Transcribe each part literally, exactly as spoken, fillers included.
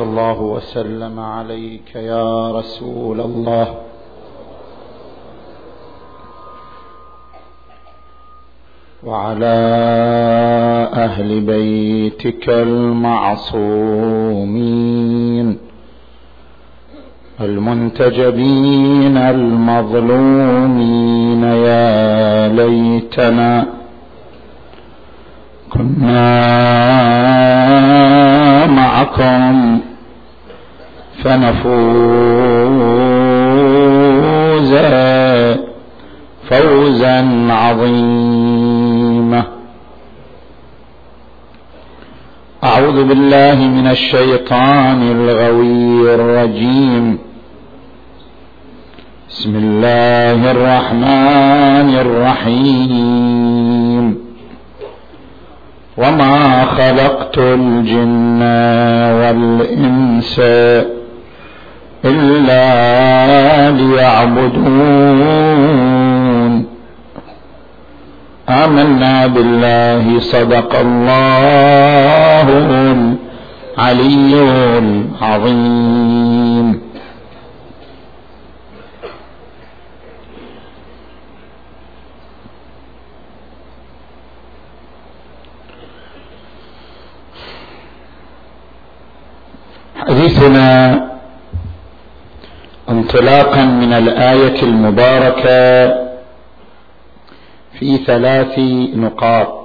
الله وسلم عليك يا رسول الله. وعلى أهل بيتك المعصومين المنتجبين المظلومين. يا ليتنا كنا معكم فنفوز فوزا عظيما. أعوذ بالله من الشيطان الغوي الرجيم. بسم الله الرحمن الرحيم. وما خلقت الجن والإنس إلا ليعبدون. آمنا بالله صدق الله العلي العظيم. حديثنا انطلاقا من الآية المباركة في ثلاث نقاط.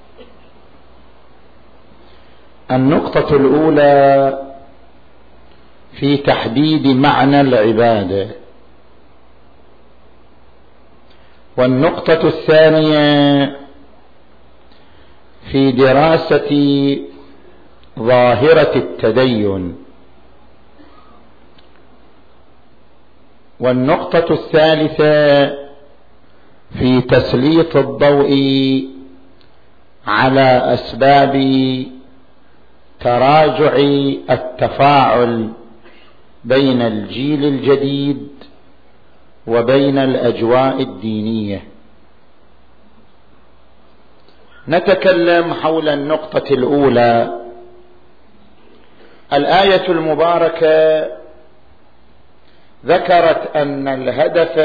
النقطة الأولى في تحديد معنى العبادة، والنقطة الثانية في دراسة ظاهرة التدين، والنقطة الثالثة في تسليط الضوء على أسباب تراجع التفاعل بين الجيل الجديد وبين الأجواء الدينية. نتكلم حول النقطة الأولى. الآية المباركة ذكرت أن الهدف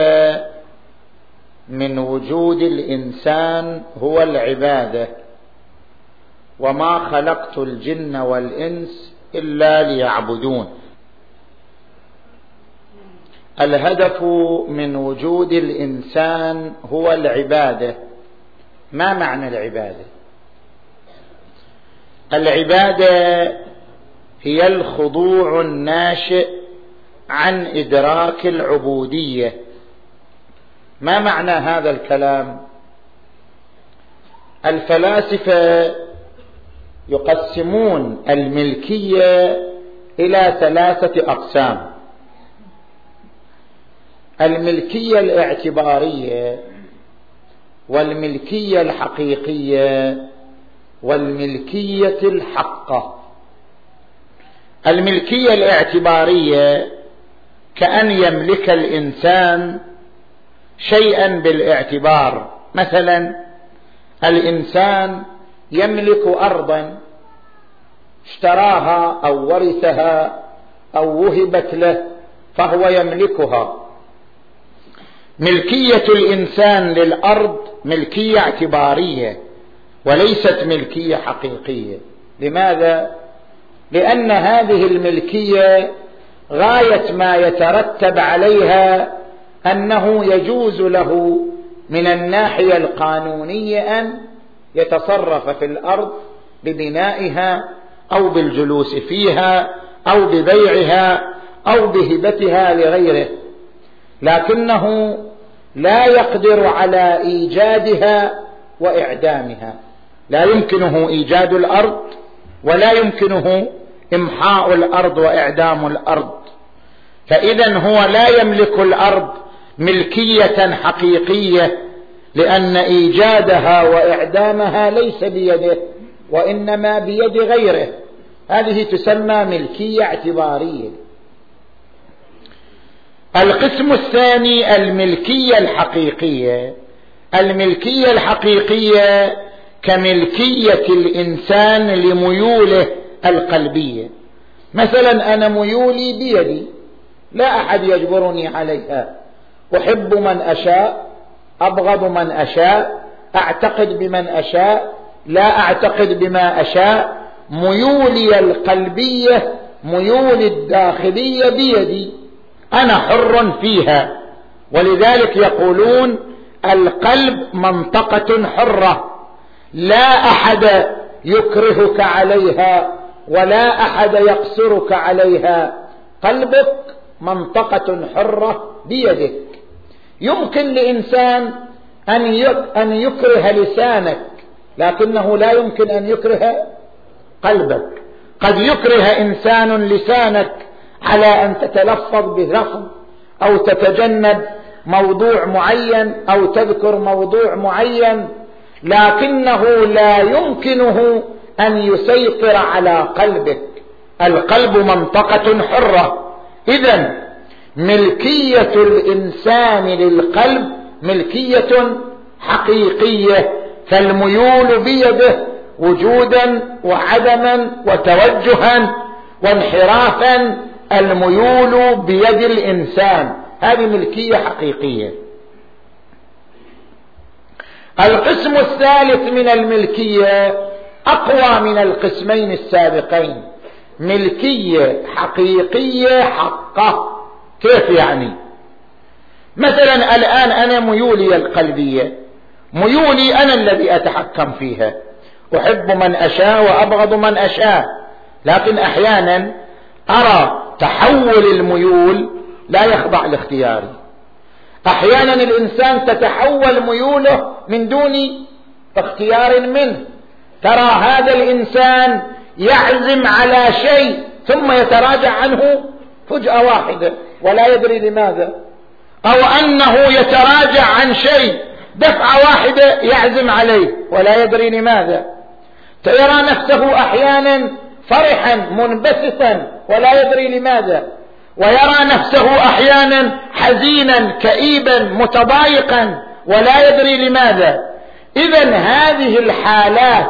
من وجود الإنسان هو العبادة، وما خلقت الجن والإنس إلا ليعبدون. الهدف من وجود الإنسان هو العبادة. ما معنى العبادة؟ العبادة هي الخضوع الناشئ عن إدراك العبودية. ما معنى هذا الكلام؟ الفلاسفة يقسمون الملكية إلى ثلاثة أقسام: الملكية الاعتبارية، والملكية الحقيقية، والملكية الحقة. الملكية الاعتبارية كأن يملك الإنسان شيئا بالاعتبار. مثلا الإنسان يملك أرضا اشتراها أو ورثها أو وهبت له فهو يملكها. ملكية الإنسان للأرض ملكية اعتبارية وليست ملكية حقيقية. لماذا؟ لأن هذه الملكية غاية ما يترتب عليها أنه يجوز له من الناحية القانونية أن يتصرف في الأرض ببنائها أو بالجلوس فيها أو ببيعها أو بهبتها لغيره، لكنه لا يقدر على إيجادها وإعدامها. لا يمكنه إيجاد الأرض ولا يمكنه إمحاء الأرض وإعدام الأرض. فإذن هو لا يملك الأرض ملكية حقيقية، لأن إيجادها وإعدامها ليس بيده وإنما بيد غيره. هذه تسمى ملكية اعتبارية. القسم الثاني الملكية الحقيقية. الملكية الحقيقية كملكية الإنسان لميوله القلبية. مثلا أنا ميولي بيدي، لا أحد يجبرني عليها، أحب من أشاء، أبغض من أشاء، أعتقد بمن أشاء، لا أعتقد بما أشاء. ميولي القلبية، ميولي الداخلية بيدي، أنا حر فيها. ولذلك يقولون القلب منطقة حرة، لا أحد يكرهك عليها ولا أحد يقصرك عليها. قلبك منطقة حرة بيدك. يمكن لإنسان أن يكره لسانك، لكنه لا يمكن أن يكره قلبك. قد يكره إنسان لسانك على أن تتلفظ بلفظ أو تتجنب موضوع معين أو تذكر موضوع معين، لكنه لا يمكنه أن يسيطر على قلبك. القلب منطقة حرة. إذن ملكية الإنسان للقلب ملكية حقيقية، فالميول بيده وجودا وعدما وتوجها وانحرافا، الميول بيد الإنسان، هذه ملكية حقيقية. القسم الثالث من الملكية أقوى من القسمين السابقين، ملكية حقيقية حقة. كيف يعني؟ مثلا الآن أنا ميولي القلبية، ميولي أنا الذي أتحكم فيها، أحب من أشاء وأبغض من أشاء، لكن أحيانا أرى تحول الميول لا يخضع لاختياري. أحيانا الإنسان تتحول ميوله من دون اختيار منه. ترى هذا الإنسان يعزم على شيء ثم يتراجع عنه فجأة واحدة ولا يدري لماذا، أو أنه يتراجع عن شيء دفعة واحدة يعزم عليه ولا يدري لماذا. ترى نفسه أحيانا فرحا منبسطا ولا يدري لماذا، ويرى نفسه أحيانا حزينا كئيبا متضايقا ولا يدري لماذا. إذن هذه الحالات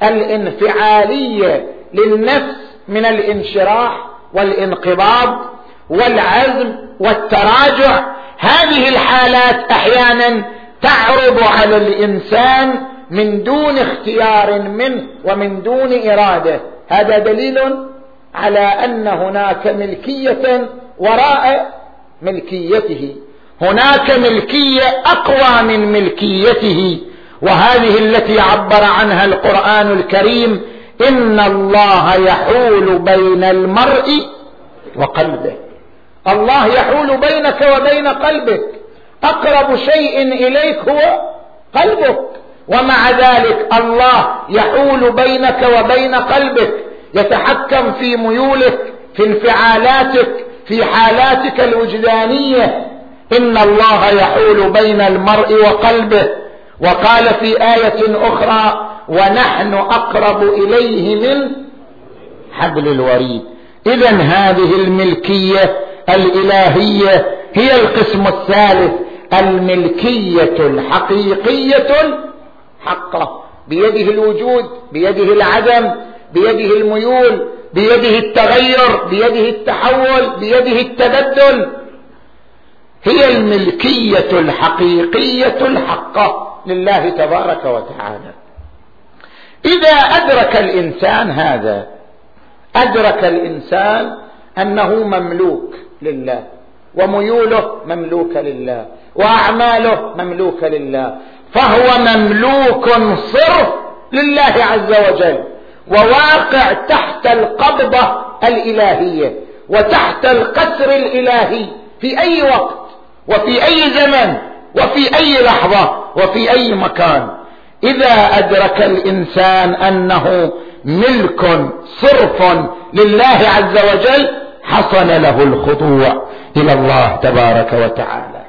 الانفعالية للنفس من الانشراح والانقباض والعزم والتراجع، هذه الحالات أحيانا تعرض على الإنسان من دون اختيار منه ومن دون إرادة. هذا دليل على أن هناك ملكية وراء ملكيته، هناك ملكية أقوى من ملكيته، وهذه التي عبر عنها القرآن الكريم: إن الله يحول بين المرء وقلبه. الله يحول بينك وبين قلبك، أقرب شيء إليك هو قلبك، ومع ذلك الله يحول بينك وبين قلبك، يتحكم في ميولك، في انفعالاتك، في حالاتك الوجدانية. إن الله يحول بين المرء وقلبه. وقال في آية أخرى: ونحن أقرب إليه من حبل الوريد. إذن هذه الملكية الإلهية هي القسم الثالث، الملكية الحقيقية الحقة، بيده الوجود، بيده العدم، بيده الميول، بيده التغير، بيده التحول، بيده التبدل. هي الملكية الحقيقية الحقة لله تبارك وتعالى. إذا أدرك الإنسان هذا، أدرك الإنسان أنه مملوك لله، وميوله مملوكة لله، وأعماله مملوكة لله، فهو مملوك صرف لله عز وجل، وواقع تحت القبضة الإلهية وتحت القسر الإلهي في أي وقت وفي أي زمن وفي أي لحظة وفي أي مكان. إذا أدرك الإنسان أنه ملك صرف لله عز وجل، حصل له الخضوع إلى الله تبارك وتعالى.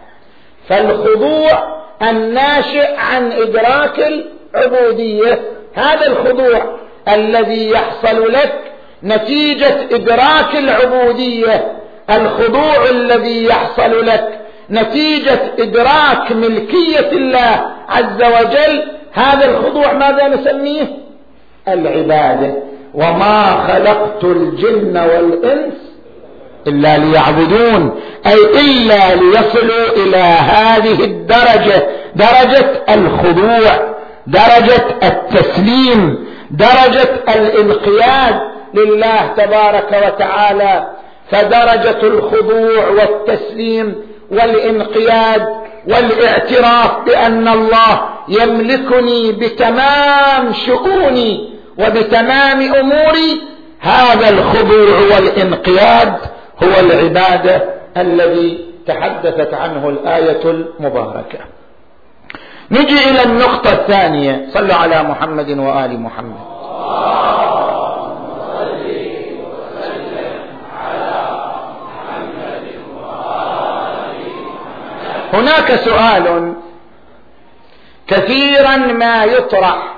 فالخضوع الناشئ عن إدراك العبودية، هذا الخضوع الذي يحصل لك نتيجة إدراك العبودية، الخضوع الذي يحصل لك نتيجة إدراك ملكية الله عز وجل، هذا الخضوع ماذا نسميه؟ العبادة. وما خلقت الجن والإنس إلا ليعبدون، أي إلا ليصلوا إلى هذه الدرجة، درجة الخضوع، درجة التسليم، درجة الانقياد لله تبارك وتعالى. فدرجة الخضوع والتسليم والانقياد والاعتراف بأن الله يملكني بتمام شؤوني وبتمام أموري، هذا الخضوع والانقياد هو العبادة الذي تحدثت عنه الآية المباركة. نجي إلى النقطة الثانية. صلوا على محمد وآل محمد. هناك سؤال كثيرا ما يطرح: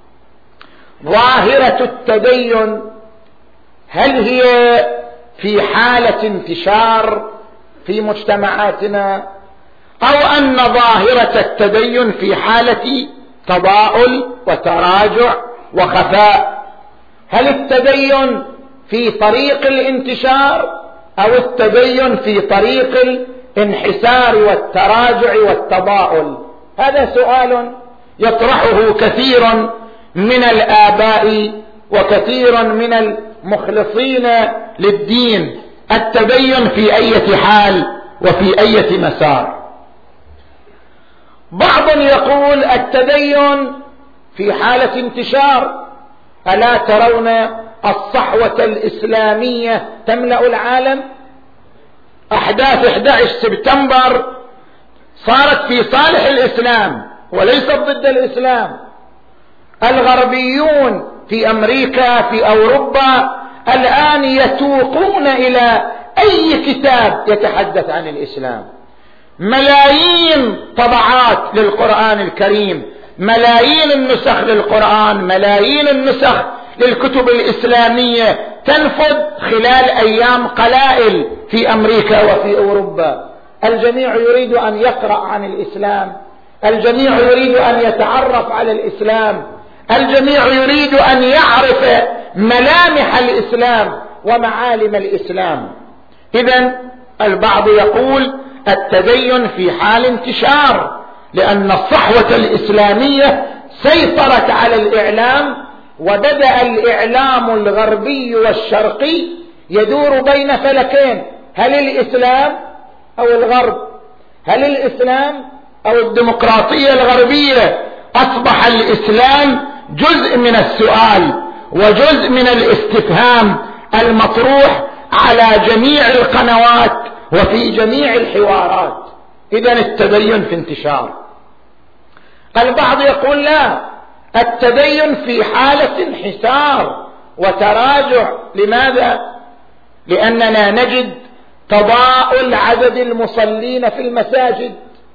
ظاهرة التدين هل هي في حالة انتشار في مجتمعاتنا، أو أن ظاهرة التدين في حالة تضاؤل وتراجع وخفاء؟ هل التدين في طريق الانتشار أو التدين في طريق الانحسار والتراجع والتضاؤل؟ هذا سؤال يطرحه كثير من الآباء وكثير من المخلصين للدين. التدين في أي حال وفي أي مسار؟ بعض يقول التدين في حالة انتشار. ألا ترون الصحوة الإسلامية تملأ العالم؟ أحداث أحد عشر سبتمبر صارت في صالح الإسلام وليست ضد الإسلام. الغربيون في أمريكا في أوروبا الآن يتوقون إلى أي كتاب يتحدث عن الإسلام. ملايين طبعات للقرآن الكريم، ملايين النسخ للقرآن، ملايين النسخ للكتب الإسلامية تنفذ خلال أيام قلائل في أمريكا وفي أوروبا. الجميع يريد أن يقرأ عن الإسلام، الجميع يريد أن يتعرف على الإسلام، الجميع يريد أن يعرف ملامح الإسلام ومعالم الإسلام. إذن البعض يقول التدين في حال انتشار، لأن الصحوة الإسلامية سيطرت على الإعلام، وبدأ الإعلام الغربي والشرقي يدور بين فلكين: هل الإسلام أو الغرب؟ هل الإسلام أو الديمقراطية الغربية؟ أصبح الإسلام جزء من السؤال وجزء من الاستفهام المطروح على جميع القنوات وفي جميع الحوارات. إذن التدين في انتشار. البعض يقول لا، التدين في حالة انحسار وتراجع. لماذا؟ لأننا نجد تضاؤل عدد المصلين في المساجد،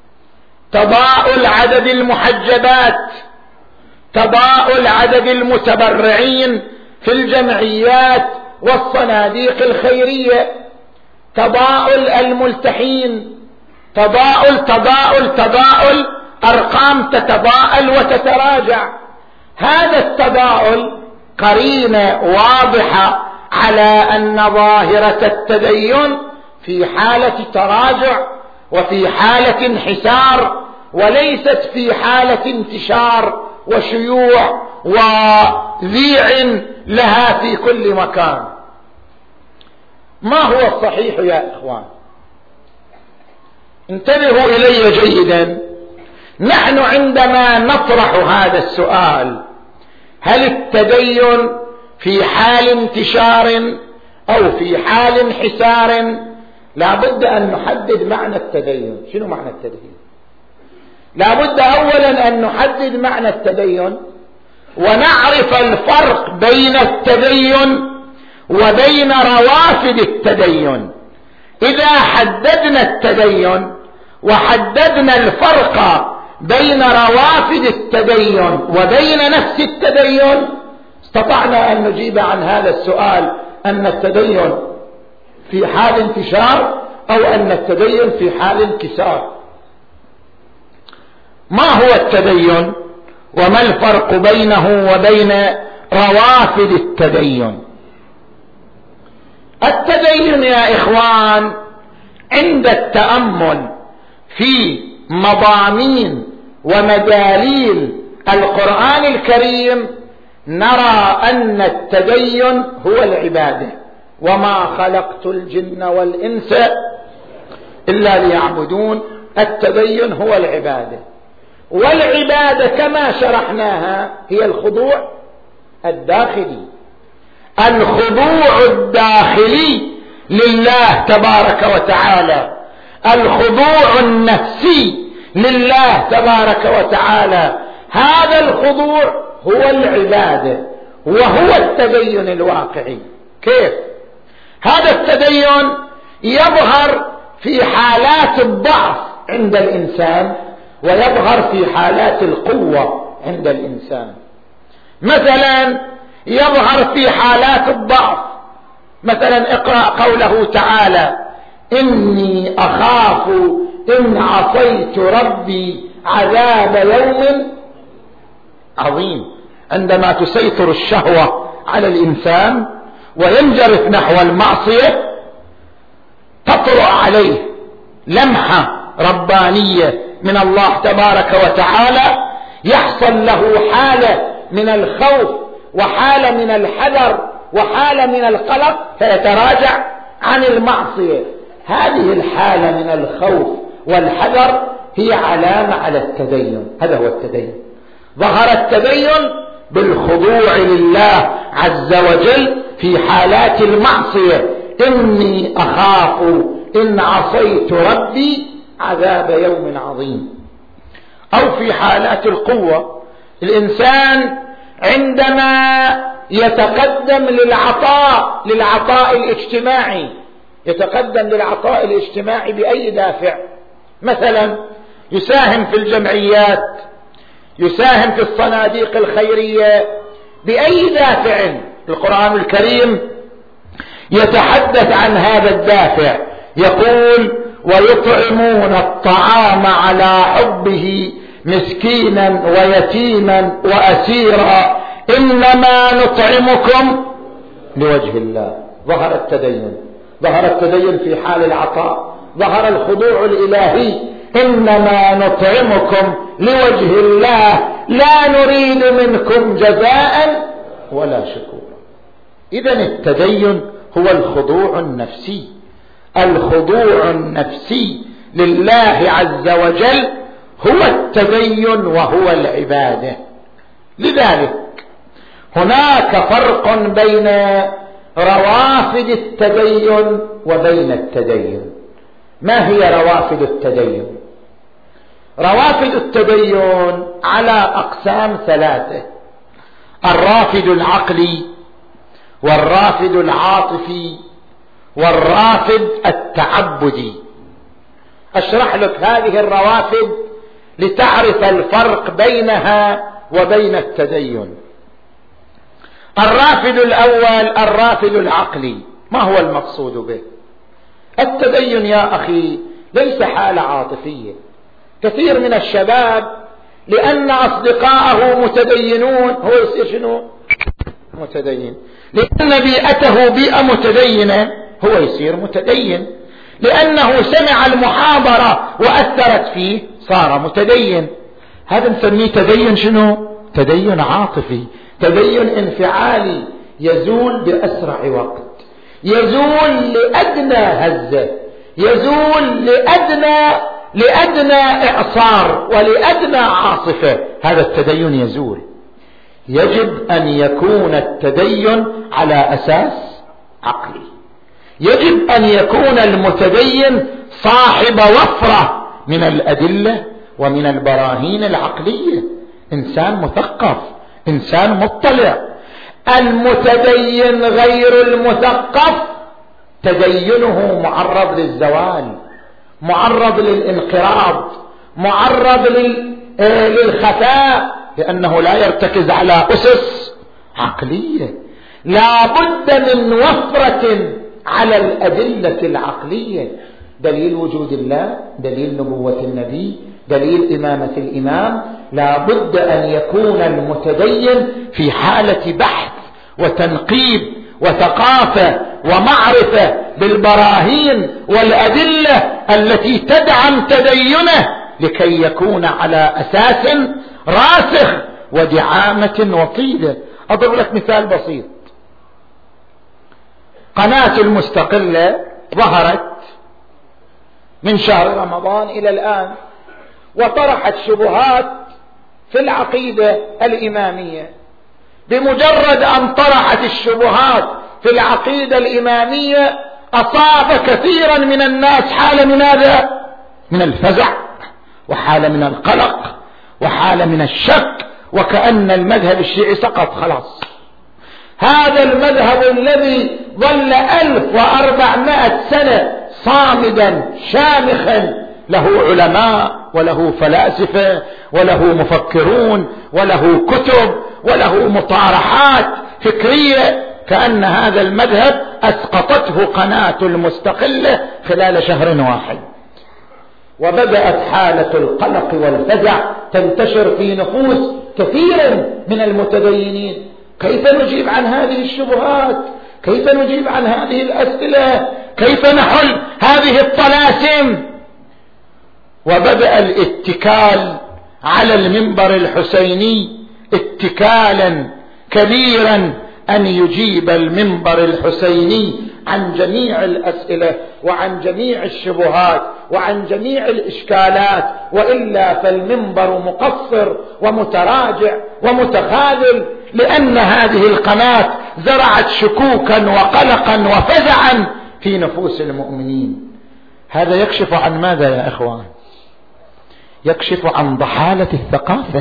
تضاؤل عدد المحجبات، تضاؤل عدد المتبرعين في الجمعيات والصناديق الخيرية، تضاؤل الملتحين، تضاؤل تضاؤل تضاؤل أرقام تتضاءل وتتراجع. هذا التضاؤل قرينة واضحة على أن ظاهرة التدين في حالة تراجع وفي حالة انحسار، وليست في حالة انتشار وشيوع وذيع لها في كل مكان. ما هو الصحيح يا إخوان؟ انتبهوا إلي جيدا. نحن عندما نطرح هذا السؤال: هل التدين في حال انتشار أو في حال انحسار؟ لا بد أن نحدد معنى التدين. شنو معنى التدين؟ لا بد أولا أن نحدد معنى التدين ونعرف الفرق بين التدين وبين روافد التدين. إذا حددنا التدين وحددنا الفرق بين روافد التدين وبين نفس التدين، استطعنا أن نجيب عن هذا السؤال: أن التدين في حال انتشار أو أن التدين في حال انكسار. ما هو التدين وما الفرق بينه وبين روافد التدين. التدين يا إخوان عند التأمل في مضامين ومداليل القرآن الكريم نرى أن التدين هو العبادة، وما خلقت الجن والإنس إلا ليعبدون. التدين هو العبادة، والعبادة كما شرحناها هي الخضوع الداخلي، الخضوع الداخلي لله تبارك وتعالى، الخضوع النفسي لله تبارك وتعالى. هذا الخضوع هو العبادة وهو التدين الواقعي. كيف؟ هذا التدين يظهر في حالات الضعف عند الإنسان ويظهر في حالات القوة عند الإنسان. مثلا يظهر في حالات الضعف، مثلا اقرأ قوله تعالى: إني أخاف إن عصيت ربي عذاب يوم عظيم. عندما تسيطر الشهوة على الإنسان وينجرف نحو المعصية تطرأ عليه لمحة ربانية من الله تبارك وتعالى، يحصل له حالة من الخوف وحالة من الحذر وحالة من القلق فيتراجع عن المعصية. هذه الحالة من الخوف والحذر هي علامة على التدين. هذا هو التدين. ظهر التدين بالخضوع لله عز وجل في حالات المعصية: إني أخاف إن عصيت ربي عذاب يوم عظيم. أو في حالات القوة، الإنسان عندما يتقدم للعطاء للعطاء الاجتماعي، يتقدم للعطاء الاجتماعي بأي دافع، مثلا يساهم في الجمعيات، يساهم في الصناديق الخيرية، بأي دافع؟ القرآن الكريم يتحدث عن هذا الدافع، يقول: ويطعمون الطعام على حبه مسكينا ويتيما وأسيرا إنما نطعمكم لوجه الله. ظهر التدين، ظهر التدين في حال العطاء، ظهر الخضوع الإلهي: إنما نطعمكم لوجه الله لا نريد منكم جزاء ولا شكورا. إذن التدين هو الخضوع النفسي، الخضوع النفسي لله عز وجل هو التدين وهو العبادة. لذلك هناك فرق بين روافد التدين وبين التدين. ما هي روافد التدين؟ روافد التدين على أقسام ثلاثة: الرافد العقلي، والرافد العاطفي، والرافد التعبدي. أشرح لك هذه الروافد لتعرف الفرق بينها وبين التدين. الرافد الأول الرافد العقلي. ما هو المقصود به؟ التدين يا أخي ليس حالة عاطفية. كثير من الشباب لأن أصدقاءه متدينون هو يصير شنو؟ متدين. لأن بيئته بيئة متدينة هو يصير متدين. لأنه سمع المحاضرة وأثرت فيه صار متدين. هذا نسميه تدين شنو؟ تدين عاطفي، تدين انفعالي، يزول بأسرع وقت، يزول لأدنى هزة، يزول لأدنى لأدنى إعصار ولأدنى عاصفة. هذا التدين يزول. يجب أن يكون التدين على أساس عقلي. يجب أن يكون المتدين صاحب وفرة من الأدلة ومن البراهين العقلية، إنسان مثقف، إنسان مطلع. المتدين غير المثقف تدينه معرض للزوال، معرض للانقراض، معرض للخفاء، لأنه لا يرتكز على أسس عقلية. لا بد من وفرة على الأدلة العقلية: دليل وجود الله، دليل نبوة النبي، دليل إمامة الإمام لا بد أن يكون المتدين في حالة بحث وتنقيب وثقافة ومعرفة بالبراهين والأدلة التي تدعم تدينه لكي يكون على أساس راسخ ودعامة وطيدة. أضرب لك مثال بسيط. قناة المستقلة ظهرت من شهر رمضان إلى الآن وطرحت شبهات في العقيدة الإمامية. بمجرد أن طرحت الشبهات في العقيدة الإمامية أصاب كثيرا من الناس حالة من هذا من الفزع وحالة من القلق وحالة من الشك، وكأن المذهب الشيعي سقط خلاص. هذا المذهب الذي ظل ألف وأربعمائة سنة صامدا شامخا، له علماء وله فلاسفة وله مفكرون وله كتب وله مطارحات فكرية، كأن هذا المذهب أسقطته قناة المستقلة خلال شهر واحد. وبدأت حالة القلق والفزع تنتشر في نفوس كثير من المتدينين. كيف نجيب عن هذه الشبهات؟ كيف نجيب عن هذه الأسئلة؟ كيف نحل هذه الطلاسم؟ وبدأ الاتكال على المنبر الحسيني اتكالا كبيرا أن يجيب المنبر الحسيني عن جميع الأسئلة وعن جميع الشبهات وعن جميع الإشكالات، وإلا فالمنبر مقصر ومتراجع ومتخاذل، لأن هذه القناة زرعت شكوكا وقلقا وفزعا في نفوس المؤمنين. هذا يكشف عن ماذا يا إخوان؟ يكشف عن ضحالة الثقافة،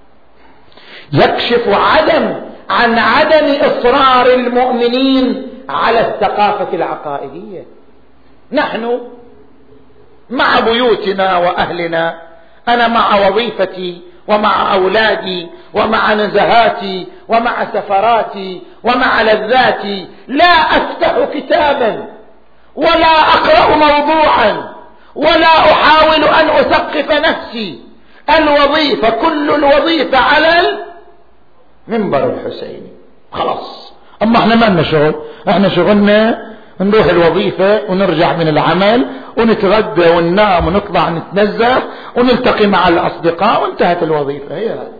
يكشف عدم عن عدم إصرار المؤمنين على الثقافة العقائدية. نحن مع بيوتنا وأهلنا، أنا مع وظيفتي ومع أولادي ومع نزهاتي ومع سفراتي ومع لذاتي، لا أفتح كتابا ولا أقرأ موضوعا ولا أحاول أن أثقف نفسي. الوظيفة كل الوظيفة على المنبر الحسيني خلاص. أما احنا ما لنا شغل، احنا شغلنا نروح الوظيفة ونرجع من العمل ونتغدى وننام ونطلع نتنزه ونلتقي مع الأصدقاء وانتهت الوظيفة. هي هذا.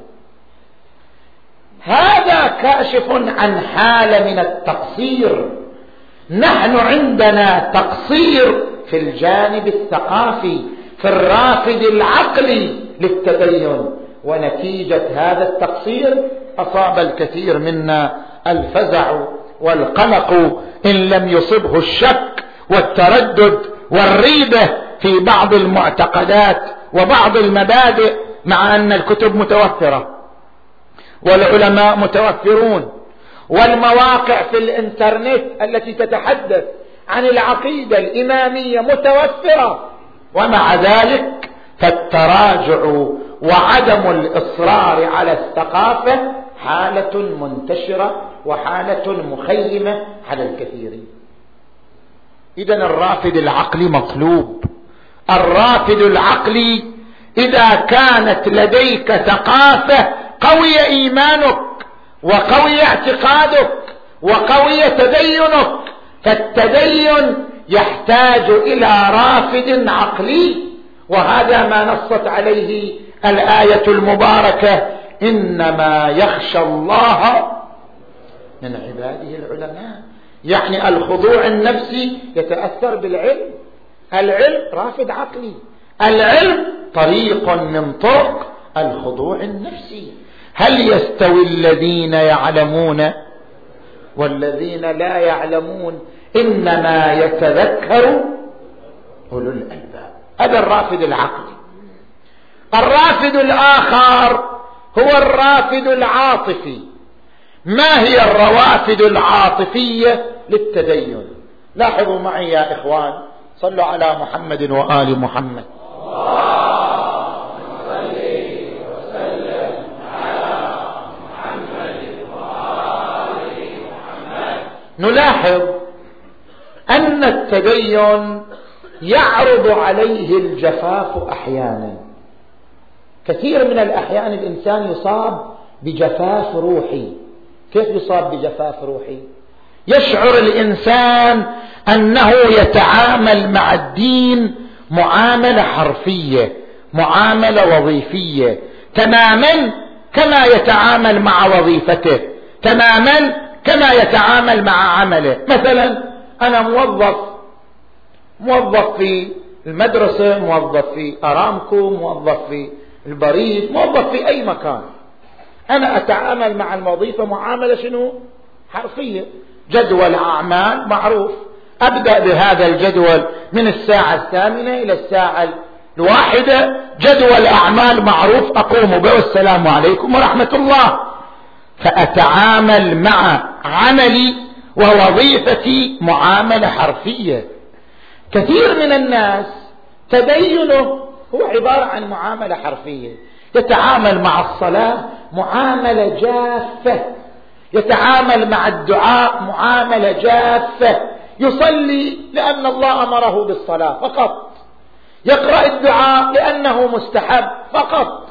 هذا كاشف عن حالة من التقصير. نحن عندنا تقصير في الجانب الثقافي، في الرافد العقلي للتدين، ونتيجة هذا التقصير أصاب الكثير منا الفزع والقلق إن لم يصبه الشك والتردد والريبة في بعض المعتقدات وبعض المبادئ، مع أن الكتب متوفرة والعلماء متوفرون والمواقع في الإنترنت التي تتحدث عن العقيدة الإمامية متوفرة، ومع ذلك فالتراجع وعدم الإصرار على الثقافة حالة منتشرة وحالة مخيمة على الكثيرين. إذن الرافد العقلي مطلوب. الرافد العقلي إذا كانت لديك ثقافة قوي إيمانك وقوي اعتقادك وقوي تدينك، فالتدين يحتاج إلى رافد عقلي، وهذا ما نصت عليه الآية المباركة: إنما يخشى الله من عباده العلماء. يعني الخضوع النفسي يتأثر بالعلم. العلم رافد عقلي، العلم طريق من طرق الخضوع النفسي. هل يستوي الذين يعلمون والذين لا يعلمون؟ إنما يتذكر أولو الألباب. هذا الرافد العقلي. الرافد الآخر هو الرافد العاطفي. ما هي الروافد العاطفية للتدين؟ لاحظوا معي يا إخوان، صلوا على محمد وآل محمد. نلاحظ أن التدين يعرض عليه الجفاف أحيانا. كثير من الأحيان الإنسان يصاب بجفاف روحي. كيف يصاب بجفاف روحي؟ يشعر الإنسان أنه يتعامل مع الدين معاملة حرفية، معاملة وظيفية، تماما كما يتعامل مع وظيفته، تماما كما يتعامل مع عمله. مثلا أنا موظف موظف في المدرسة، موظف في أرامكو، موظف في البريد، موظف في أي مكان. أنا أتعامل مع الوظيفة معاملة شنو؟ حرفية. جدول أعمال معروف، أبدأ بهذا الجدول من الساعة الثامنة إلى الساعة الواحدة، جدول أعمال معروف أقوم به والسلام عليكم ورحمة الله. فأتعامل مع عملي ووظيفتي معاملة حرفية. كثير من الناس تدينه هو عبارة عن معاملة حرفية، يتعامل مع الصلاة معاملة جافة، يتعامل مع الدعاء معاملة جافة، يصلي لأن الله أمره بالصلاة فقط، يقرأ الدعاء لأنه مستحب فقط.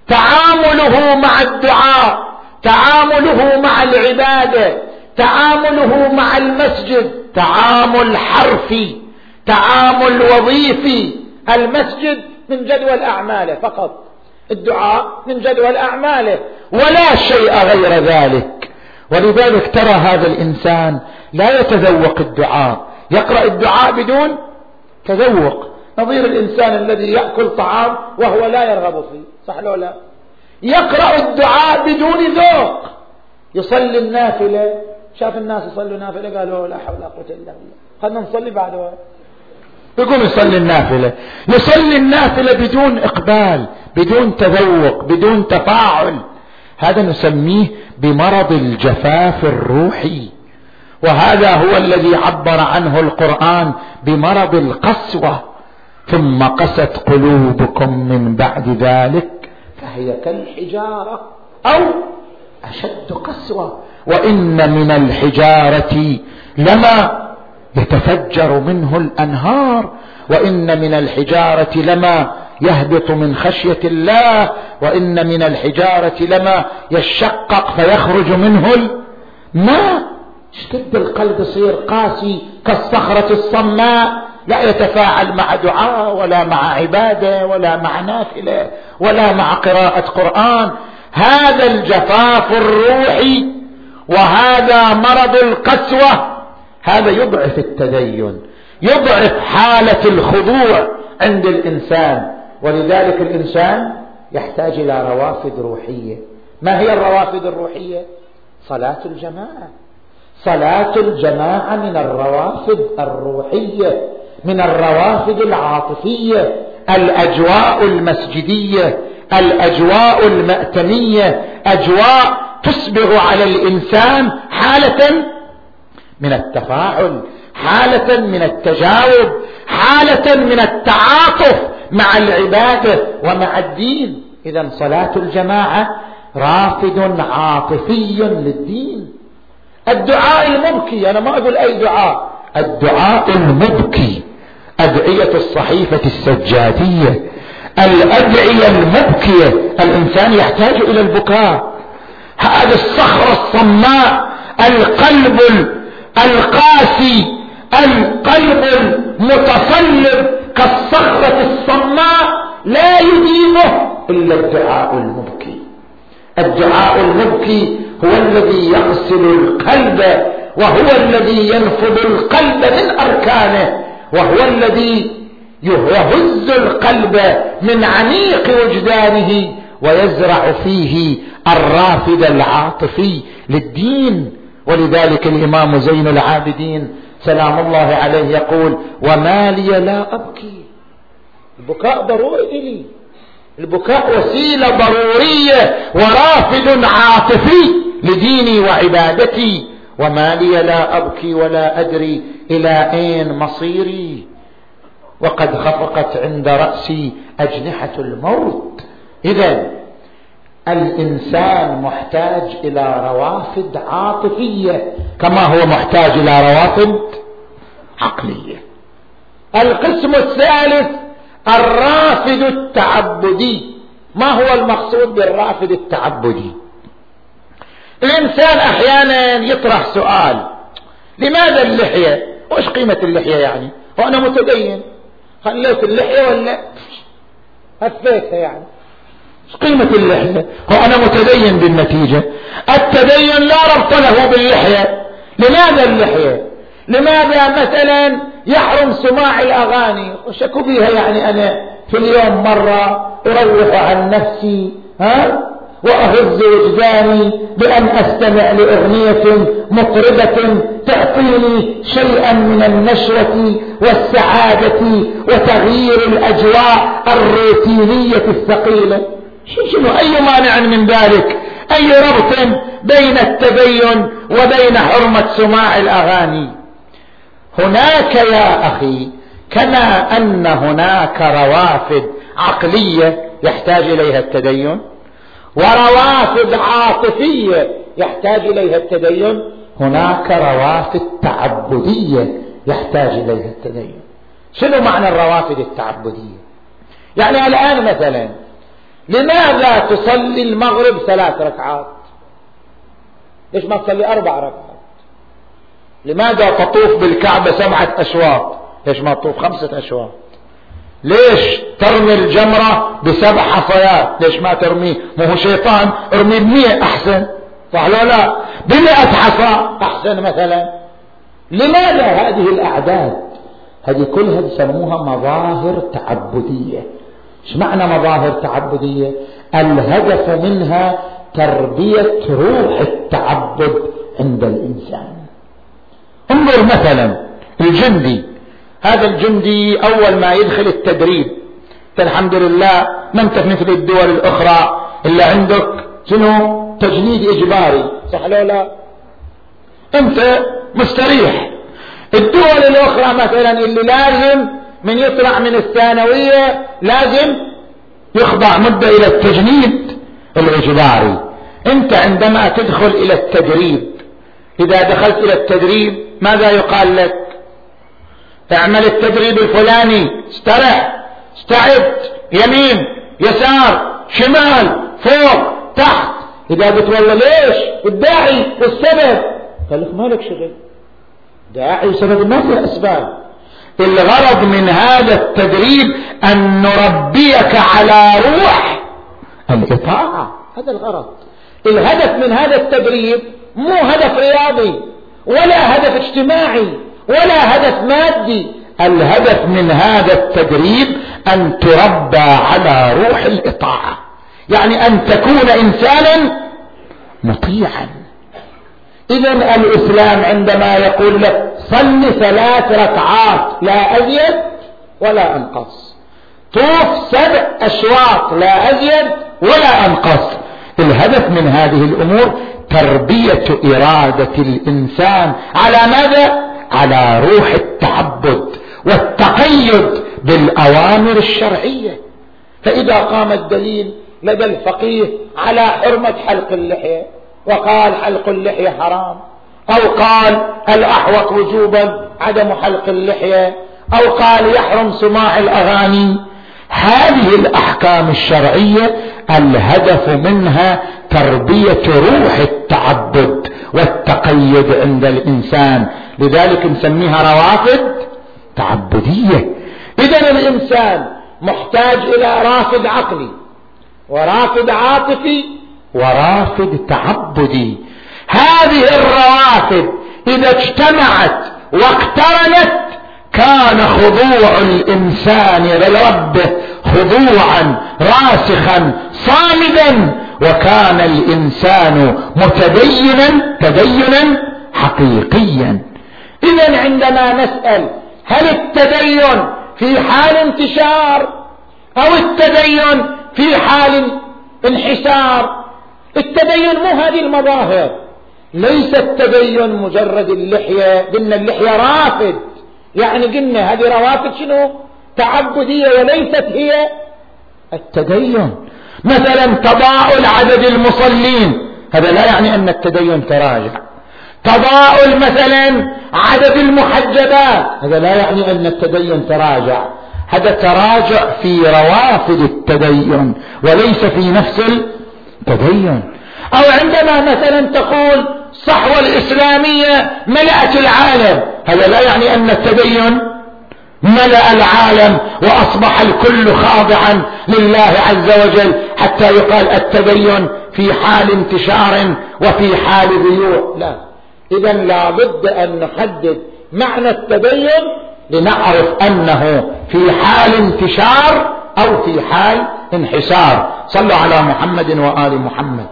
تعامله مع الدعاء، تعامله مع العبادة، تعامله مع المسجد تعامل حرفي، تعامل وظيفي. المسجد من جدول أعماله فقط، الدعاء من جدول أعماله، ولا شيء غير ذلك. ولذلك ترى هذا الإنسان لا يتذوق الدعاء، يقرأ الدعاء بدون تذوق، نظير الإنسان الذي يأكل طعام وهو لا يرغب فيه، صح لو لا؟ يقرأ الدعاء بدون ذوق. يصلي النافلة، شاف الناس يصلوا نافلة قالوا لا حول ولا قوة إلا بالله، خلنا نصلي بعد وقت. يقوم يصلي النافلة، يصلي النافلة بدون إقبال، بدون تذوق، بدون تفاعل. هذا نسميه بمرض الجفاف الروحي، وهذا هو الذي عبر عنه القرآن بمرض القسوة. ثم قست قلوبكم من بعد ذلك فهي كالحجارة أو أشد قسوة، وإن من الحجارة لما يتفجر منه الأنهار، وإن من الحجارة لما يهبط من خشية الله، وإن من الحجارة لما يشقق فيخرج منه الماء. اشتد القلب يصير قاسي كالصخرة الصماء، لا يتفاعل مع دعاء ولا مع عبادة ولا مع نافلة ولا مع قراءة قرآن. هذا الجفاف الروحي وهذا مرض القسوة، هذا يضعف التدين، يضعف حالة الخضوع عند الإنسان. ولذلك الإنسان يحتاج إلى روافد روحية. ما هي الروافد الروحية؟ صلاة الجماعة. صلاة الجماعة من الروافد الروحية، من الروافد العاطفية. الأجواء المسجدية، الأجواء المأتمية، أجواء تسبغ على الإنسان حالة من التفاعل، حالة من التجاوب، حالة من التعاطف مع العبادة ومع الدين. إذن صلاة الجماعة رافد عاطفي للدين. الدعاء المبكي، أنا ما أقول أي دعاء، الدعاء المبكي، أدعية الصحيفة السجادية، الأدعية المبكية. الإنسان يحتاج إلى البكاء. هذه الصخرة الصماء، القلب القاسي، القلب المتصلب كالصخرة الصماء لا يديمه إلا الدعاء المبكي. الدعاء المبكي هو الذي يغسل القلب، وهو الذي ينفض القلب من أركانه، وهو الذي يهز القلب من عميق وجدانه ويزرع فيه الرافد العاطفي للدين. ولذلك الإمام زين العابدين سلام الله عليه يقول: وما لي لا أبكي. البكاء ضروري لي، البكاء وسيلة ضرورية ورافد عاطفي لديني وعبادتي. وما لي لا أبكي ولا أدري إلى أين مصيري، وقد خفقت عند رأسي أجنحة الموت. إذن الإنسان محتاج إلى روافد عاطفية كما هو محتاج إلى روافد عقلية. القسم الثالث الرافد التعبدي. ما هو المقصود بالرافد التعبدي؟ الإنسان أحيانا يطرح سؤال: لماذا اللحية؟ وش قيمة اللحية يعني؟ وأنا متدين خليت اللحية ولا هفيتها يعني؟ وش قيمة اللحية؟ وأنا متدين بالنتيجة. التدين لا ربط له باللحية. لماذا اللحية؟ لماذا مثلا يحرم سماع الأغاني؟ وشكو بيها يعني أنا في اليوم مرة أروح عن نفسي ها وأهز وجداني بأن أستمع لأغنية مطربة تعطيني شيئا من النشوة والسعادة وتغيير الأجواء الروتينية الثقيلة. شنو أي مانع من ذلك؟ أي ربط بين التدين وبين حرمة سماع الأغاني؟ هناك يا أخي كما أن هناك روافد عقلية يحتاج إليها التدين وروافد عاطفية يحتاج إليها التدين، هناك روافد تعبدية يحتاج إليها التدين. شنو معنى الروافد التعبدية؟ يعني الآن مثلا لماذا تصلي المغرب ثلاث ركعات؟ ليش ما تصلي أربع ركعات؟ لماذا تطوف بالكعبة سبعة أشواط؟ ليش ما تطوف خمسة أشواط؟ ليش ترمي الجمرة بسبع حصيات؟ ليش ما ترميه؟ ما هو شيطان ارمي بمية أحسن، صح لا لا؟ بمئة حصى أحسن مثلا. لماذا هذه الأعداد؟ هذه كلها يسموها مظاهر تعبدية. ايش معنى مظاهر تعبدية؟ الهدف منها تربية روح التعبد عند الإنسان. انظر مثلا الجندي، هذا الجندي أول ما يدخل التدريب الحمد لله ما انت مثل الدول الأخرى اللي عندك شنو تجنيد إجباري، صح لا لا؟ انت مستريح. الدول الأخرى مثلا اللي لازم من يطلع من الثانوية لازم يخضع مدة إلى التجنيد الإجباري. انت عندما تدخل إلى التدريب، إذا دخلت إلى التدريب ماذا يقال لك؟ اعمل التدريب الفلاني، استرح، استعد، يمين يسار شمال فوق تحت. إذا قلت والله ليش الداعي والسبب، قال لك مالك شغل، داعي وسبب ما في أسباب. الغرض من هذا التدريب أن نربيك على روح الإطاعة، هذا الغرض. الهدف من هذا التدريب مو هدف رياضي ولا هدف اجتماعي ولا هدف مادي. الهدف من هذا التدريب أن تربى على روح الإطاعة، يعني أن تكون إنسانا مطيعا. إذن الإسلام عندما يقول لك صل ثلاث ركعات لا أزيد ولا أنقص، طوف سبع أشواط لا أزيد ولا أنقص، الهدف من هذه الأمور تربية إرادة الإنسان على ماذا؟ على روح التعبد والتقيد بالأوامر الشرعية. فإذا قام الدليل لدى الفقيه على حرمة حلق اللحية وقال حلق اللحية حرام، أو قال الأحوط وجوبا عدم حلق اللحية، أو قال يحرم سماع الأغاني، هذه الأحكام الشرعية الهدف منها تربية روح التعبد والتقيد عند الإنسان، لذلك نسميها روافد تعبدية. إذن الإنسان محتاج إلى رافد عقلي ورافد عاطفي ورافد تعبدي. هذه الروافد إذا اجتمعت واقترنت كان خضوع الإنسان لربه خضوعا راسخا صامدا، وكان الإنسان متدينا تدينا حقيقيا. إذن عندما نسأل هل التدين في حال انتشار أو التدين في حال انحسار؟ التدين مو هذه المظاهر، ليس التدين مجرد اللحية، قلنا اللحية رافد، يعني قلنا هذه روافد شنو؟ تعبدية، وليست هي التدين. مثلا تضاؤل عدد المصلين، هذا لا يعني أن التدين تراجع. تضاؤل مثلا عدد المحجبات، هذا لا يعني أن التدين تراجع. هذا تراجع في روافد التدين وليس في نفس التدين. أو عندما مثلا تقول الصحوة الإسلامية ملأت العالم، هذا لا يعني أن التدين ملأ العالم وأصبح الكل خاضعا لله عز وجل حتى يقال التدين في حال انتشار وفي حال ضيوع. لا، إذا لابد أن نحدد معنى التدين لنعرف أنه في حال انتشار أو في حال انحسار. صلوا على محمد وآل محمد.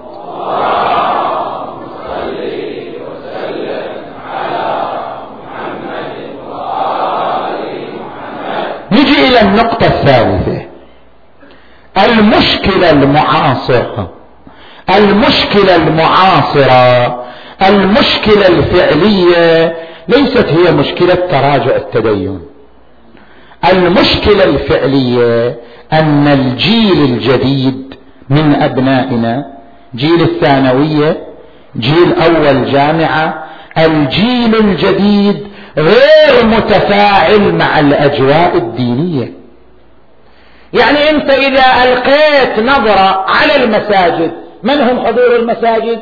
نجي إلى النقطة الثالثة، المشكلة المعاصرة. المشكلة المعاصرة المشكلة الفعلية ليست هي مشكلة تراجع التدين. المشكلة الفعلية أن الجيل الجديد من أبنائنا، جيل الثانوية، جيل أول جامعة، الجيل الجديد غير متفاعل مع الأجواء الدينية. يعني أنت إذا ألقيت نظرة على المساجد، من هم حضور المساجد؟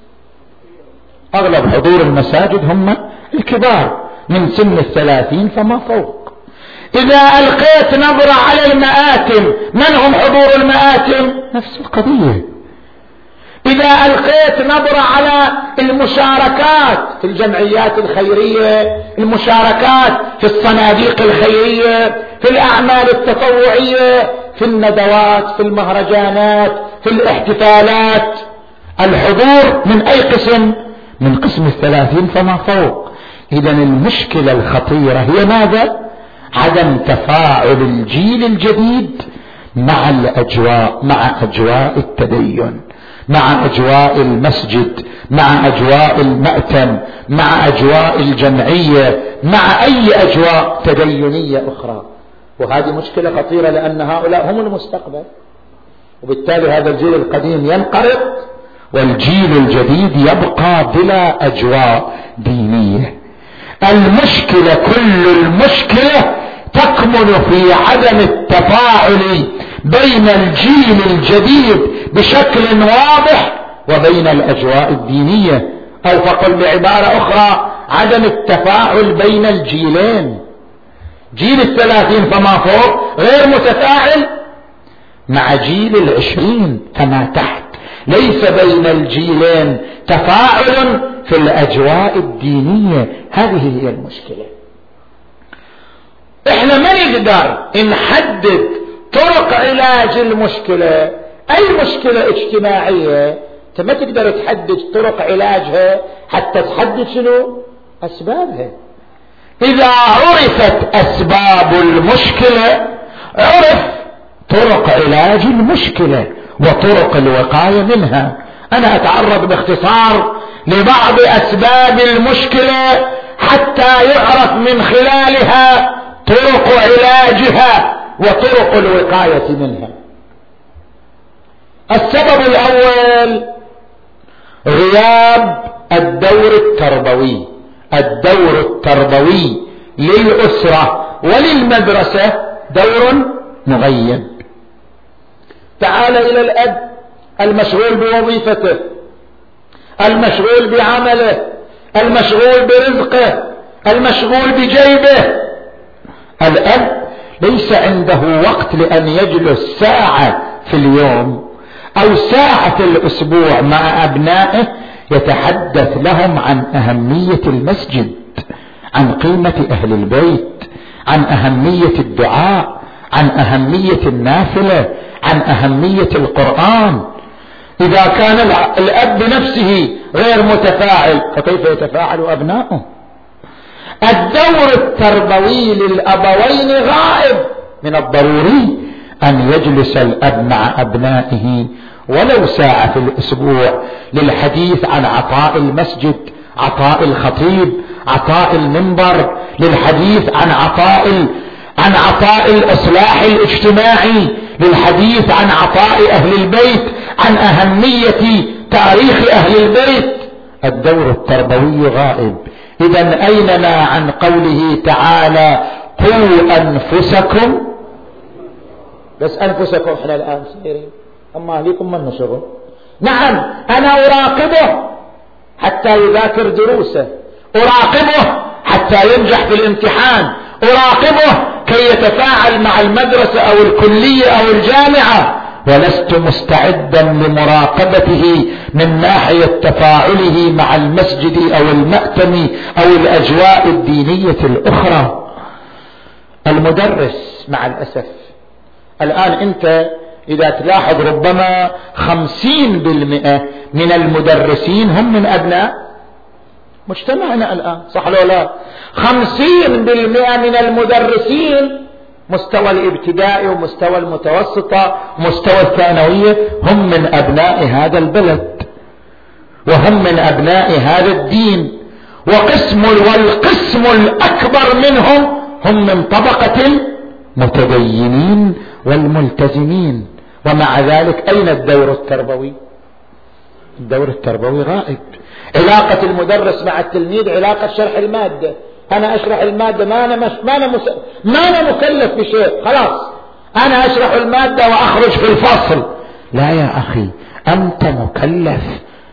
أغلب حضور المساجد هم الكبار من سن الثلاثين فما فوق. إذا ألقيت نظرة على المآتم، من هم حضور المآتم؟ نفس القضية. إذا ألقيت نظرة على المشاركات في الجمعيات الخيرية، المشاركات في الصناديق الخيرية، في الأعمال التطوعية، في الندوات، في المهرجانات، في الاحتفالات، الحضور من أي قسم؟ من قسم الثلاثين فما فوق. إذن المشكلة الخطيرة هي ماذا؟ عدم تفاعل الجيل الجديد مع الأجواء، مع أجواء التدين، مع أجواء المسجد، مع أجواء المأتم، مع أجواء الجمعية، مع أي أجواء تدينية أخرى. وهذه مشكلة خطيرة لأن هؤلاء هم المستقبل، وبالتالي هذا الجيل القديم ينقرض والجيل الجديد يبقى بلا أجواء دينية. المشكلة، كل المشكلة تكمن في عدم التفاعل بين الجيل الجديد بشكل واضح وبين الأجواء الدينية، أو فقل بعبارة أخرى عدم التفاعل بين الجيلين. جيل الثلاثين فما فوق غير متفاعل مع جيل العشرين فما تحت. ليس بين الجيلين تفاعل في الأجواء الدينية. هذه هي المشكلة. احنا ما نقدر نحدد طرق علاج المشكلة. اي مشكلة اجتماعية انت ما تقدر تحدد طرق علاجها حتى تحدد شنو اسبابها. اذا عرفت اسباب المشكلة عرف طرق علاج المشكلة وطرق الوقاية منها. انا اتعرض باختصار لبعض اسباب المشكلة حتى يعرف من خلالها طرق علاجها وطرق الوقاية منها. السبب الأول غياب الدور التربوي. الدور التربوي للأسرة وللمدرسة دور مغيب. تعال إلى الأب المشغول بوظيفته، المشغول بعمله، المشغول برزقه، المشغول بجيبه. الأب ليس عنده وقت لأن يجلس ساعة في اليوم أو ساعة في الأسبوع مع أبنائه يتحدث لهم عن أهمية المسجد، عن قيمة أهل البيت، عن أهمية الدعاء، عن أهمية النافلة، عن أهمية القرآن. إذا كان الأب بنفسه غير متفاعل فكيف يتفاعل أبناؤه؟ الدور التربوي للأبوين غائب. من الضروري أن يجلس الأب مع أبنائه ولو ساعة في الأسبوع للحديث عن عطاء المسجد، عطاء الخطيب، عطاء المنبر، للحديث عن عطاء عن عطاء الإصلاح الاجتماعي، للحديث عن عطاء أهل البيت، عن أهمية تاريخ أهل البيت. الدور التربوي غائب. إذن أينما عن قوله تعالى قوا أنفسكم بس أنفسكم إحنا الآن سيرين، أما أهليكم من شغل. نعم أنا أراقبه حتى يذاكر دروسه، أراقبه حتى ينجح في الامتحان، أراقبه كي يتفاعل مع المدرسة أو الكلية أو الجامعة، ولست مستعدا لمراقبته من ناحية تفاعله مع المسجد أو المأتم أو الأجواء الدينية الأخرى. المدرس مع الأسف الآن أنت إذا تلاحظ ربما خمسين بالمئة من المدرسين هم من أبناء مجتمعنا الآن، صح لو لا؟ خمسين بالمئة من المدرسين مستوى الابتدائي ومستوى المتوسطة ومستوى الثانوية هم من أبناء هذا البلد وهم من أبناء هذا الدين، وقسم والقسم الأكبر منهم هم من طبقة المتدينين والملتزمين. ومع ذلك أين الدور التربوي؟ الدور التربوي غائب. علاقة المدرس مع التلميذ علاقة شرح المادة، أنا أشرح المادة ما أنا, مش ما أنا, مس... ما أنا مكلف بشيء، خلاص أنا أشرح المادة وأخرج في الفصل. لا يا أخي، أنت مكلف،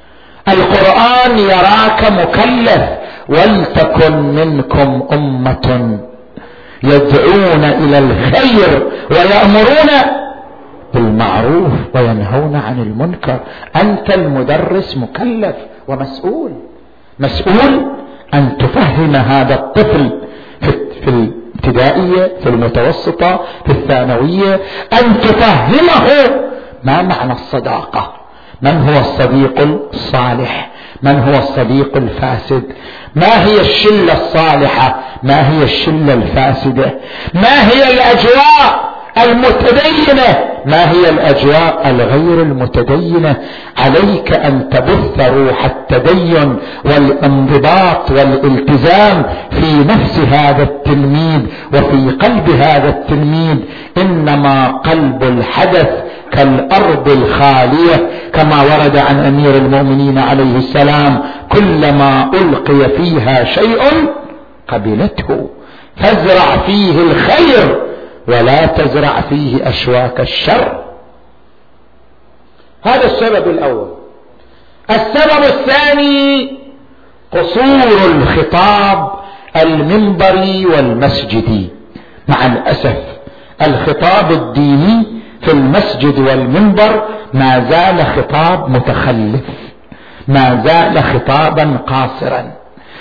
القرآن يراك مكلف. ولتكن منكم أمة يدعون إلى الخير ويأمرون بالمعروف وينهون عن المنكر. أنت المدرس مكلف ومسؤول، مسؤول أن تفهم هذا الطفل في الابتدائية، في المتوسطة، في الثانوية، أن تفهمه ما معنى الصداقة، من هو الصديق الصالح، من هو الصديق الفاسد، ما هي الشلة الصالحة، ما هي الشلة الفاسدة، ما هي الأجواء المتدينة، ما هي الأجواء الغير المتدينة. عليك أن تبث روح التدين والانضباط والالتزام في نفس هذا التلميذ وفي قلب هذا التلميذ. إنما قلب الحدث كالأرض الخالية، كما ورد عن أمير المؤمنين عليه السلام: كلما ألقي فيها شيء قبلته، فازرع فيه الخير ولا تزرع فيه أشواك الشر. هذا السبب الأول. السبب الثاني قصور الخطاب المنبري والمسجدي. مع الأسف الخطاب الديني في المسجد والمنبر ما زال خطاب متخلف، ما زال خطابا قاصرا.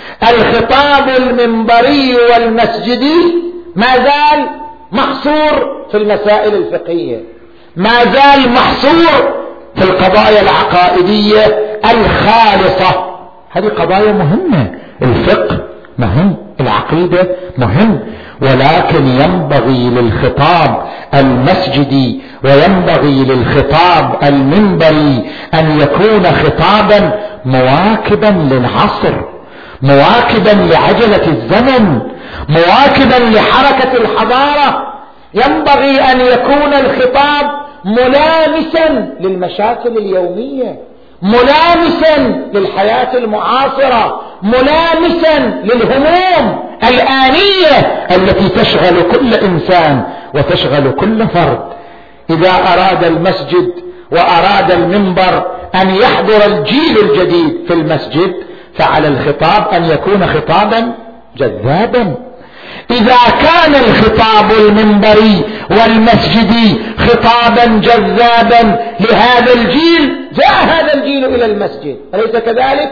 الخطاب المنبري والمسجدي ما زال محصور في المسائل الفقهية، ما زال محصور في القضايا العقائدية الخالصة. هذه قضايا مهمة، الفقه مهم، العقيدة مهم، ولكن ينبغي للخطاب المسجدي وينبغي للخطاب المنبري أن يكون خطابا مواكبا للعصر، مواكبا لعجلة الزمن، مواكبا لحركة الحضارة. ينبغي أن يكون الخطاب ملامسا للمشاكل اليومية، ملامسا للحياة المعاصرة، ملامسا للهموم الآنية التي تشغل كل إنسان وتشغل كل فرد. إذا أراد المسجد وأراد المنبر أن يحضر الجيل الجديد في المسجد، فعلى الخطاب أن يكون خطابا جذابا. إذا كان الخطاب المنبري والمسجدي خطابا جذابا لهذا الجيل، جاء هذا الجيل إلى المسجد، أليس كذلك؟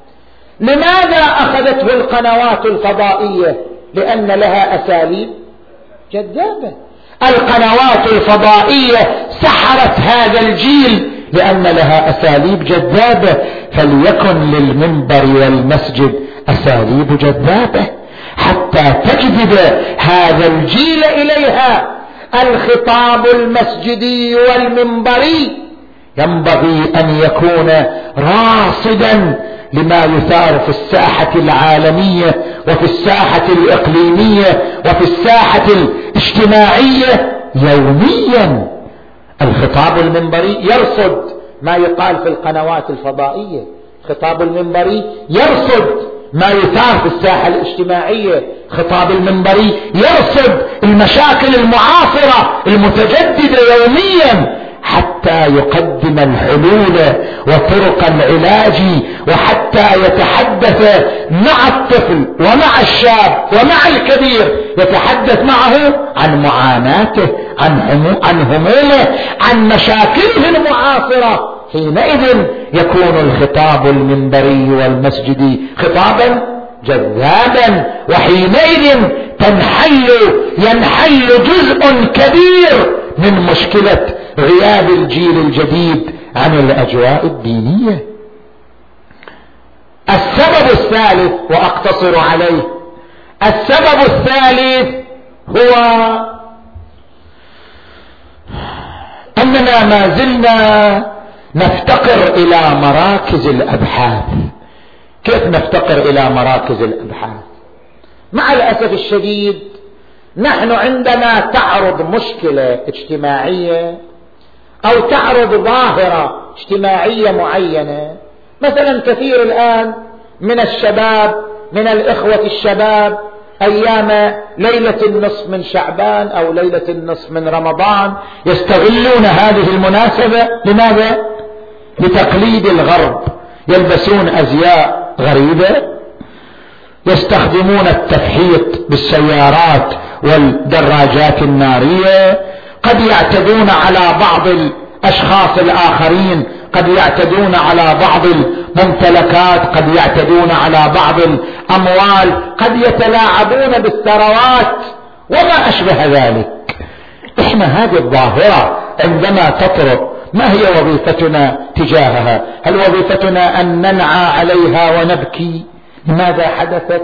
لماذا أخذته القنوات الفضائية؟ لأن لها أساليب جذابة. القنوات الفضائية سحرت هذا الجيل لأن لها أساليب جذابة، فليكن للمنبر والمسجد أساليب جذابة حتى تجذب هذا الجيل إليها. الخطاب المسجدي والمنبري ينبغي أن يكون راصدا لما يثار في الساحة العالمية وفي الساحة الإقليمية وفي الساحة الاجتماعية يوميا. الخطاب المنبري يرصد ما يقال في القنوات الفضائية، الخطاب المنبري يرصد ما يثار في الساحة الاجتماعية، الخطاب المنبري يرصد المشاكل المعاصرة المتجددة يوميا حتى يقدم الحلول وطرق العلاج، وحتى يتحدث مع الطفل ومع الشاب ومع الكبير، يتحدث معه عن معاناته، عن همومه، عن مشاكله المعاصرة. حينئذ يكون الخطاب المنبري والمسجدي خطابا جذابا، وحينئذ تنحل ينحل جزء كبير من مشكلة غياب الجيل الجديد عن الأجواء الدينية. السبب الثالث وأقتصر عليه، السبب الثالث هو أننا ما زلنا نفتقر إلى مراكز الأبحاث. كيف نفتقر إلى مراكز الأبحاث؟ مع الأسف الشديد نحن عندما تعرض مشكلة اجتماعية أو تعرض ظاهرة اجتماعية معينة، مثلا كثير الآن من الشباب، من الإخوة الشباب، أيام ليلة النصف من شعبان أو ليلة النصف من رمضان يستغلون هذه المناسبة. لماذا؟ لتقليد الغرب، يلبسون أزياء غريبة، يستخدمون التفحيط بالسيارات والدراجات النارية، قد يعتدون على بعض الأشخاص الآخرين، قد يعتدون على بعض الممتلكات، قد يعتدون على بعض الأموال، قد يتلاعبون بالثروات وما أشبه ذلك. إحنا هذه الظاهرة عندما تطرق ما هي وظيفتنا تجاهها؟ هل وظيفتنا أن ننعى عليها ونبكي لماذا حدثت؟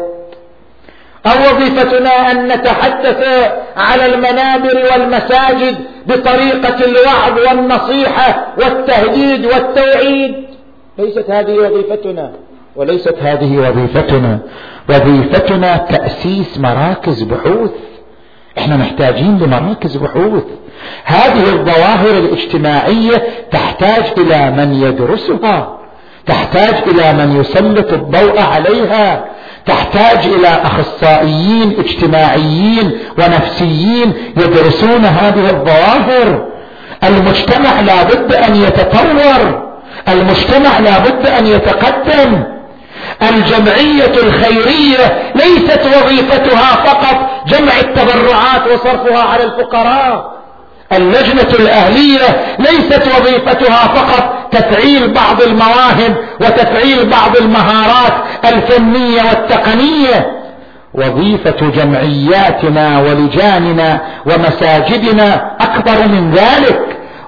أو وظيفتنا أن نتحدث على المنابر والمساجد بطريقة الوعظ والنصيحة والتهديد والتوعيد؟ ليست هذه وظيفتنا، وليست هذه وظيفتنا. وظيفتنا تأسيس مراكز بحوث. احنا محتاجين لمراكز بحوث. هذه الظواهر الاجتماعية تحتاج إلى من يدرسها، تحتاج إلى من يسلط الضوء عليها، تحتاج إلى أخصائيين اجتماعيين ونفسيين يدرسون هذه الظواهر. المجتمع لا بد أن يتطور، المجتمع لا بد أن يتقدم. الجمعية الخيرية ليست وظيفتها فقط جمع التبرعات وصرفها على الفقراء. اللجنة الأهلية ليست وظيفتها فقط تفعيل بعض المواهب وتفعيل بعض المهارات الفنية والتقنية. وظيفة جمعياتنا ولجاننا ومساجدنا أكبر من ذلك.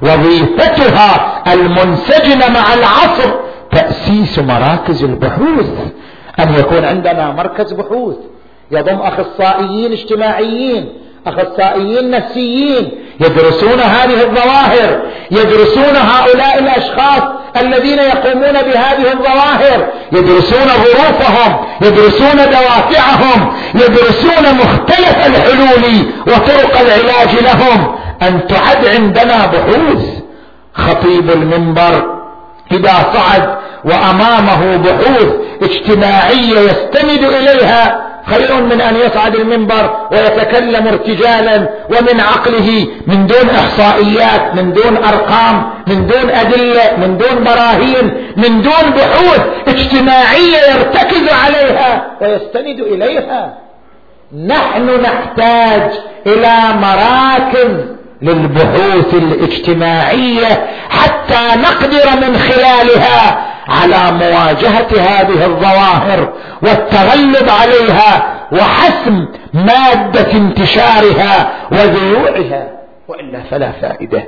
وظيفتها المنسجمة مع العصر تأسيس مراكز البحوث، أن يكون عندنا مركز بحوث يضم أخصائيين اجتماعيين، أخصائيين نفسيين يدرسون هذه الظواهر، يدرسون هؤلاء الأشخاص الذين يقومون بهذه الظواهر، يدرسون ظروفهم، يدرسون دوافعهم، يدرسون مختلف الحلول وطرق العلاج لهم. أن تعد عندنا بحوث. خطيب المنبر إذا صعد وأمامه بحوث اجتماعية يستند إليها خير من أن يصعد المنبر ويتكلم ارتجالا ومن عقله من دون إحصائيات، من دون أرقام، من دون أدلة، من دون براهين، من دون بحوث اجتماعية يرتكز عليها ويستند إليها. نحن نحتاج إلى مراكز للبحوث الاجتماعية حتى نقدر من خلالها على مواجهة هذه الظواهر والتغلب عليها وحسم مادة انتشارها وذيوعها، وإلا فلا فائدة.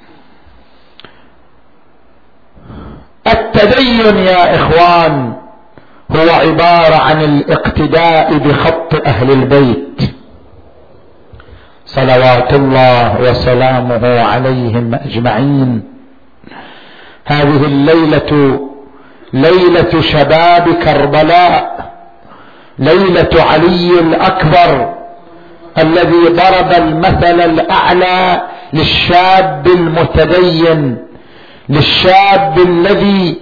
التدين يا إخوان هو عبارة عن الاقتداء بخط أهل البيت صلوات الله وسلامه عليهم أجمعين. هذه الليلة ليلة شباب كربلاء، ليلة علي الأكبر الذي ضرب المثل الأعلى للشاب المتدين، للشاب الذي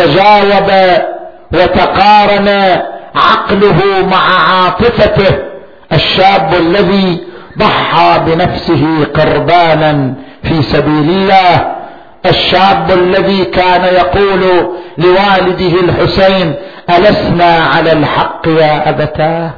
تجاوب وتقارن عقله مع عاطفته الشاب الذي ضحى بنفسه قربانا في سبيل الله، الشاب الذي كان يقول لوالده الحسين: ألسنا على الحق يا أبتاه؟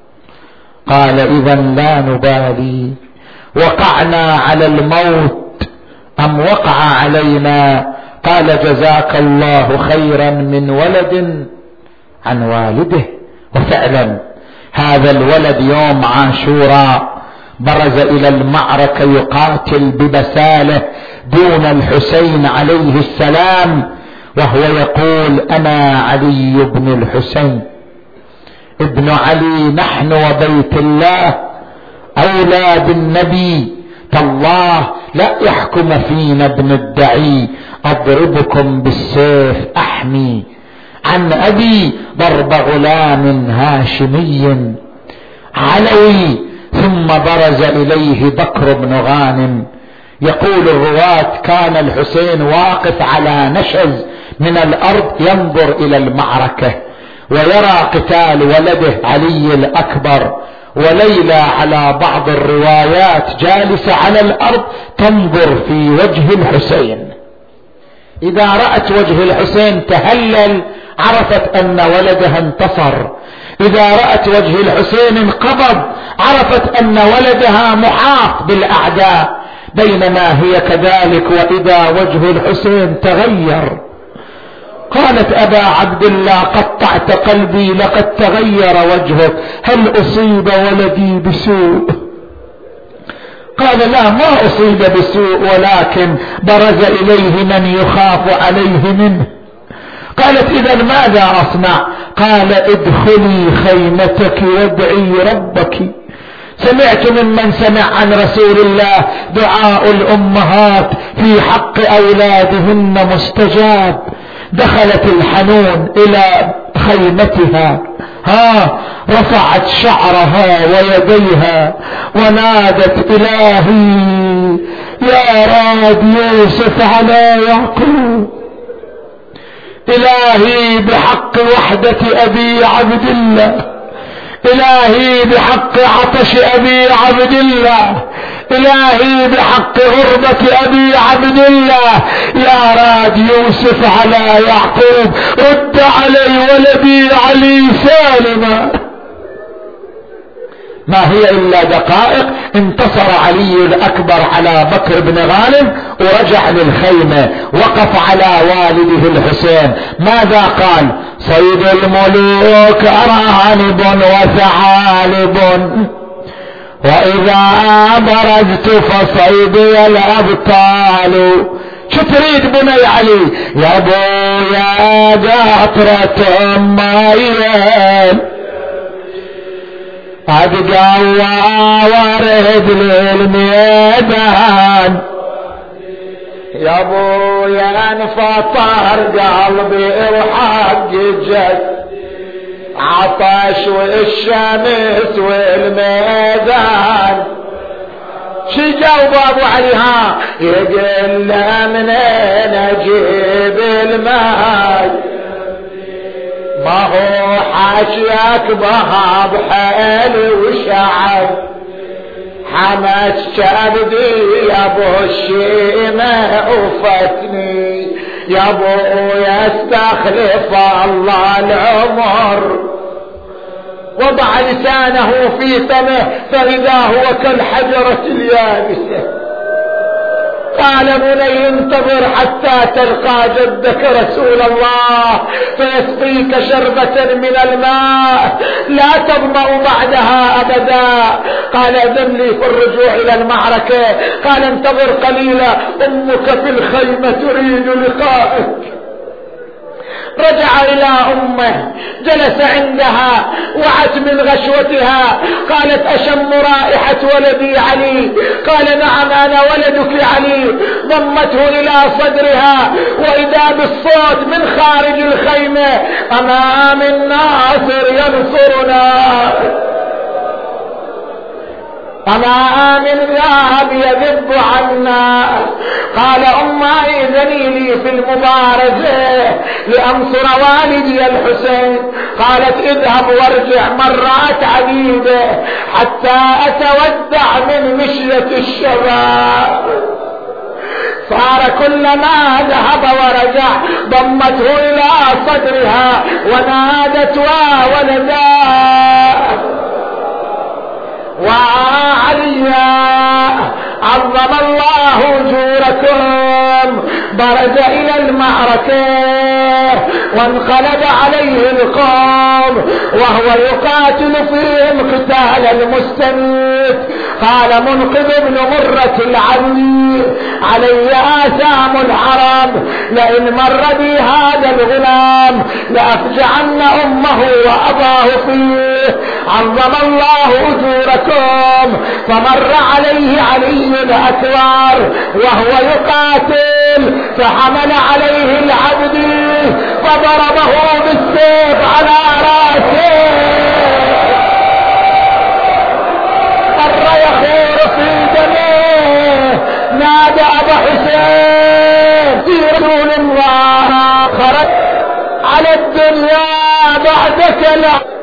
قال: إذا لا نبالي، وقعنا على الموت أم وقع علينا؟ قال: جزاك الله خيرا من ولد عن والده. وفعلا هذا الولد يوم عاشوراء برز إلى المعركة يقاتل ببسالة دون الحسين عليه السلام، وهو يقول: أنا علي بن الحسين ابن علي، نحن وبيت الله أولى بالنبي، تالله لا يحكم فينا ابن الدعي، أضربكم بالسيف أحمي عن أبي ضرب غلام هاشمي علوي. ثم برز إليه بكر بن غانم. يقول الرواة: كان الحسين واقف على نشز من الأرض ينظر إلى المعركة ويرى قتال ولده علي الأكبر، وليلى على بعض الروايات جالسة على الأرض تنظر في وجه الحسين. إذا رأت وجه الحسين تهلل، عرفت أن ولدها انتصر. إذا رأت وجه الحسين انقبض، عرفت أن ولدها محاط بالأعداء. بينما هي كذلك وإذا وجه الحسين تغير. قالت: أبا عبد الله قطعت قلبي، لقد تغير وجهك، هل أصيب ولدي بسوء؟ قال: لا، ما أصيب بسوء، ولكن برز إليه من يخاف عليه منه. قالت: إذا ماذا أصنع؟ قال: ادخلي خيمتك وادعي ربك. سمعت ممن سمع عن رسول الله: دعاء الأمهات في حق أولادهن مستجاب. دخلت الحنون إلى خيمتها، ها رفعت شعرها ويديها ونادت: إلهي يا راد يوسف على يعقوب، إلهي بحق وحدة أبي عبد الله، إلهي بحق عطش أبي عبد الله، إلهي بحق غربة أبي عبد الله، يا راد يوسف على يعقوب، رد علي ولدي علي سالما. ما هي إلا دقائق انتصر علي الأكبر على بكر بن غانم ورجع للخيمة، وقف على والده الحسين. ماذا قال؟ صيد الملوك أرانب وثعالب، وإذا برزت فصيدي الأبطال. شو تريد بني علي؟ يا بويا قطرة مايل قد قوى ورد للميدان، يا بويا انفطر قلبي وحق جد، عطش والشمس والميدان. شي جاوب ابو علي؟ ها يقول له منين اجيب الماء؟ ما هو حاشيك بها بحيل وشعب، حمس كبدي يا ابو الشيمة وفتني، يا ابو يستخلف الله العمر. وضع لسانه في فمه فإذا هو كالحجرة اليابسة. قال: بني انتظر حتى تلقى جدك رسول الله فيسقيك شربة من الماء لا تظمأ بعدها أبدا. قال: أذن لي في الرجوع إلى المعركة. قال: انتظر قليلا، أمك في الخيمة تريد لقائك. رجع إلى أمه، جلس عندها، وعت من غشوتها. قالت: أشم رائحة ولدي علي؟ قال: نعم أنا ولدك علي. ضمته إلى صدرها، وإذا بالصوت من خارج الخيمة: أمام الناصر ينصرنا، أما من ذهب يذب عنا. قال أما إذني لي في المبارزة لأنصر والدي الحسين. قالت اذهب وارجع مرات عديدة حتى أتودع من مشية الشباب. صار كلما ذهب ورجع ضمته إلى صدرها ونادت وولدا وعليا عظم الله أجوركم. برز إلى المعركة وانقلب عليه القوم وهو يقاتل فيهم قتال المستميت. قال منقذ بن مرة العدوي علي آثام العرب لئن مر بي هذا الغلام لأفجعن أمه وأباه فيه. عظم الله أجوركم. فمر عليه علي الأكبر وهو يقاتل فحمل عليه العبد فضربه بالسيف على رأسه. مر يخور في دمه. نادى أبا حسين في رسول الله خرج على الدنيا بعدك لا